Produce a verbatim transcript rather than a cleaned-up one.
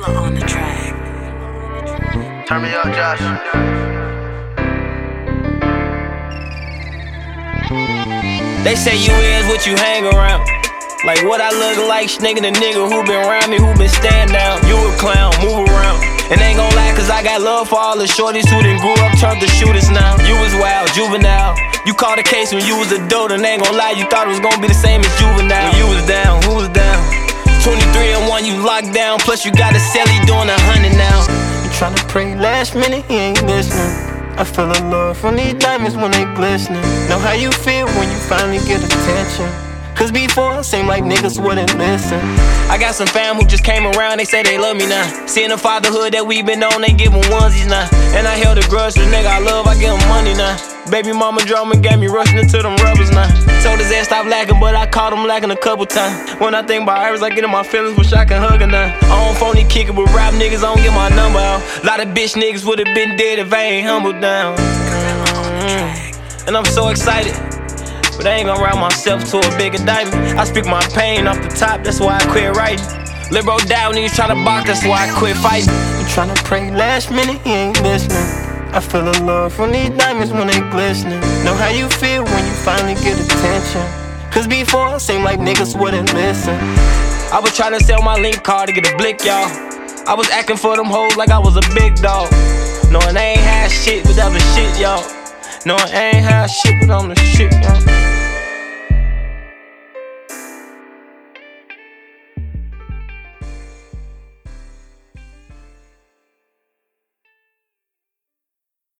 Killer on the track. Turn me up, Josh. They say you is what you hang around. Like what I look like, nigga, the nigga who been around me, who been stand down. You a clown, move around. And ain't gon' lie, cause I got love for all the shorties who done grew up, turned to shooters now. You was wild, juvenile. You caught a case when you was a dope, and ain't gon' lie, you thought it was gon' be the same as juvenile. When you was down, who was down? twenty-three and one, you locked down. Plus you got a celly doing a hundred now. You tryna pray last minute, he ain't listening. I feel a love from these diamonds when they glistening. Know how you feel when you finally get attention. Cause before it seemed like niggas wouldn't listen. I got some fam who just came around, they say they love me now. Seeing the fatherhood that we been on, they giving onesies now. And I held a grudge to the nigga I love, I give him money now. Baby mama drama got me rushing into them rubbers now. Told his ass stop lacking, but I caught him lacking a couple times. When I think about her, I get in my feelings, wish I can hug her now. I don't phony kick it with rap niggas, I don't get my number out. Lot of bitch niggas would've been dead if I ain't humbled down. Mm-hmm. And I'm so excited, but I ain't gon' write myself to a big indictment. I speak my pain off the top, that's why I quit writing. Lil' bro down, niggas tryna box, that's why I quit fighting. You tryna pray last minute, he ain't listening. I feel a love from these diamonds when they glistening. Know how you feel when you finally get attention. Cause before it seemed like niggas wouldn't listen. I was tryna sell my link card to get a blick, y'all. I was acting for them hoes like I was a big dog. Knowing I ain't had shit, but that was shit, y'all. Knowing I ain't had shit, but I'm the shit, y'all.